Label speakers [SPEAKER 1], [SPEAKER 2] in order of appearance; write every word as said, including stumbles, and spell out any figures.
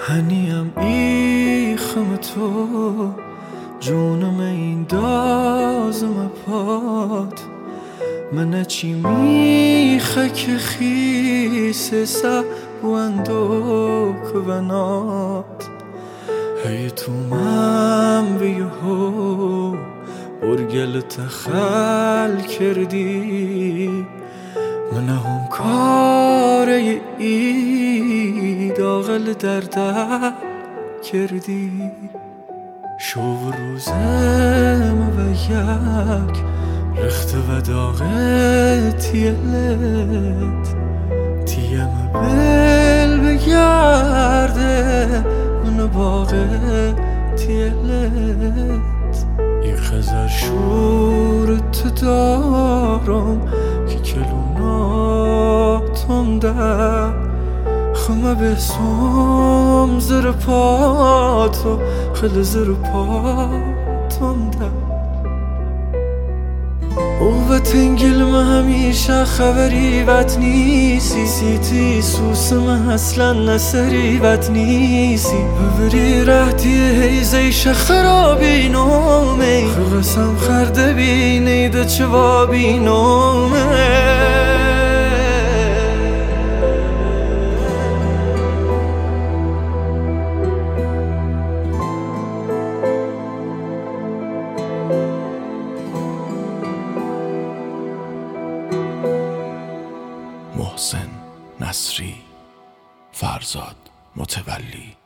[SPEAKER 1] هنیم ایخم تو جونم این دازم پات من چی میخه که خیسه سا واندوک و نات هی تو من بیهو برگل تخل کردی من هم کاره ای داغل دردل کردی شو روزم و یک رخت و داغت تیلت تیم بل بگرده من باغ تیلت ای خزر شورت دارم که کلوناتم ده خمه به سوم زر پاتو خل زر پاتم ده او و تنگل ما همیشه خبری وط نیسی سیتی سوسم اصلا نسری وط نیسی ببری رهتی هیزه شخرابی نومه خرسم خرده بی نیده چوابی نومه
[SPEAKER 2] محسن نصری، فرزاد متولی.